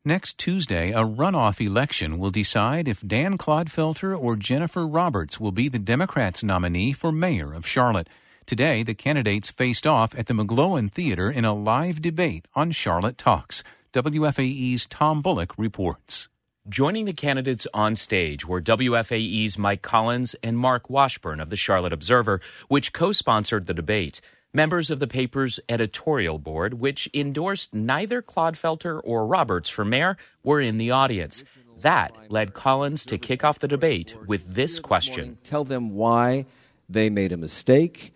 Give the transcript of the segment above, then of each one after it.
Next Tuesday, a runoff election will decide if Dan Clodfelter or Jennifer Roberts will be the Democrats' nominee for mayor of Charlotte. Today, the candidates faced off at the McGlowan Theater in a live debate on Charlotte Talks. WFAE's Tom Bullock reports. Joining the candidates on stage were WFAE's Mike Collins and Mark Washburn of the Charlotte Observer, which co-sponsored the debate. Members of the paper's editorial board, which endorsed neither Clodfelter or Roberts for mayor, were in the audience. That led Collins to kick off the debate with this question. Tell them why they made a mistake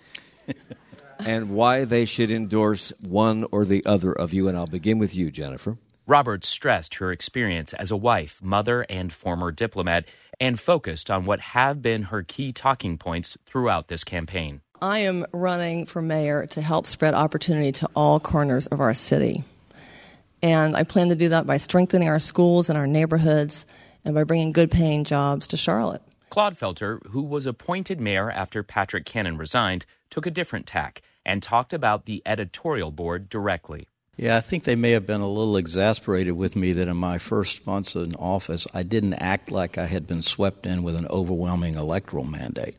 and why they should endorse one or the other of you. And I'll begin with you, Jennifer. Roberts stressed her experience as a wife, mother, and former diplomat, and focused on what have been her key talking points throughout this campaign. I am running for mayor to help spread opportunity to all corners of our city. And I plan to do that by strengthening our schools and our neighborhoods and by bringing good-paying jobs to Charlotte. Clodfelter, who was appointed mayor after Patrick Cannon resigned, took a different tack and talked about the editorial board directly. Yeah, I think they may have been a little exasperated with me that in my first months in office, I didn't act like I had been swept in with an overwhelming electoral mandate.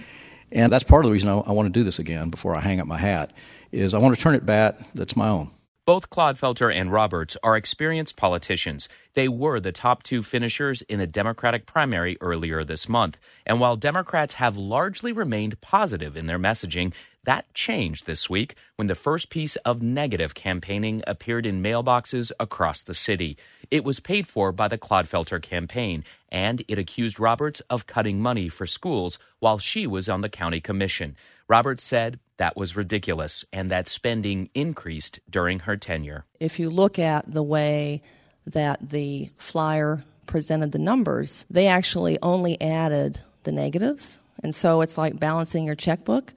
And that's part of the reason I want to do this again before I hang up my hat, is I want to turn it back that's my own. Both Clodfelter and Roberts are experienced politicians. They were the top two finishers in the Democratic primary earlier this month. And while Democrats have largely remained positive in their messaging, that changed this week when the first piece of negative campaigning appeared in mailboxes across the city. It was paid for by the Clodfelter campaign, and it accused Roberts of cutting money for schools while she was on the county commission. Roberts said that was ridiculous and that spending increased during her tenure. If you look at the way that the flyer presented the numbers, they actually only added the negatives. And so it's like balancing your checkbook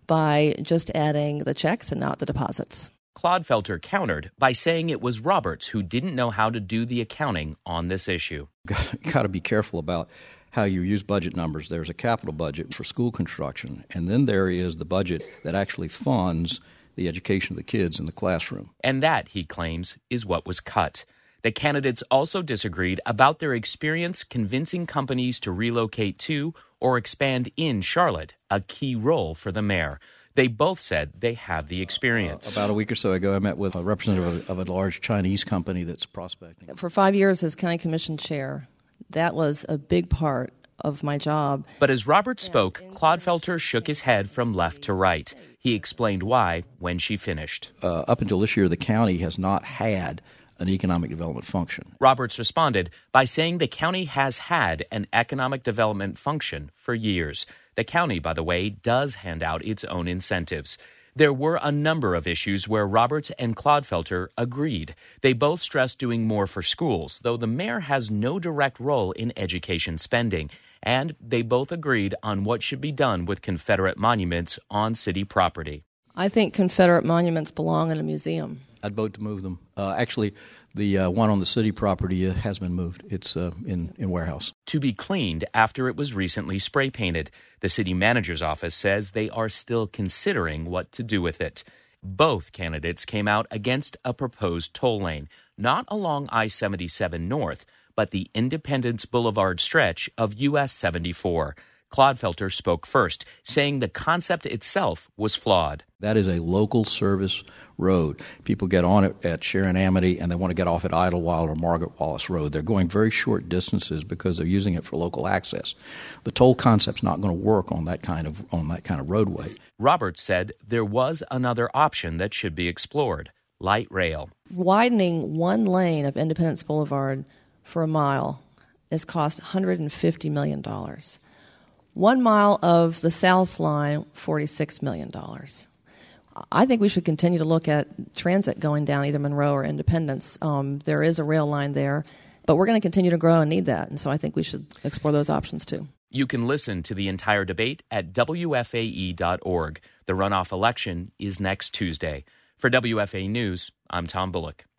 by just adding the checks and not the deposits. Clodfelter countered by saying it was Roberts who didn't know how to do the accounting on this issue. Got to be careful about how you use budget numbers. There's a capital budget for school construction, and then there is the budget that actually funds the education of the kids in the classroom. And that, he claims, is what was cut. The candidates also disagreed about their experience convincing companies to relocate to or expand in Charlotte, a key role for the mayor. They both said they have the experience. About a week or so ago, I met with a representative of a large Chinese company that's prospecting. For 5 years as county commission chair, that was a big part of my job. But as Roberts spoke, Clodfelter shook his head from left to right. He explained why when she finished. Up until this year, the county has not had an economic development function. Roberts responded by saying the county has had an economic development function for years. The county, by the way, does hand out its own incentives. There were a number of issues where Roberts and Clodfelter agreed. They both stressed doing more for schools, though the mayor has no direct role in education spending. And they both agreed on what should be done with Confederate monuments on city property. I think Confederate monuments belong in a museum. I'd vote to move them. Actually, the one on the city property has been moved. It's in warehouse. To be cleaned after it was recently spray painted. The city manager's office says they are still considering what to do with it. Both candidates came out against a proposed toll lane, not along I-77 North, but the Independence Boulevard stretch of US 74. Clodfelter spoke first, saying the concept itself was flawed. That is a local service road. People get on it at Sharon Amity and they want to get off at Idlewild or Margaret Wallace Road. They're going very short distances because they're using it for local access. The toll concept's not going to work on that kind of roadway. Roberts said there was another option that should be explored: light rail. Widening one lane of Independence Boulevard for a mile has cost $150 million. 1 mile of the South Line, $46 million. I think we should continue to look at transit going down either Monroe or Independence. There is a rail line there, but we're going to continue to grow and need that, and so I think we should explore those options too. You can listen to the entire debate at WFAE.org. The runoff election is next Tuesday. For WFAE News, I'm Tom Bullock.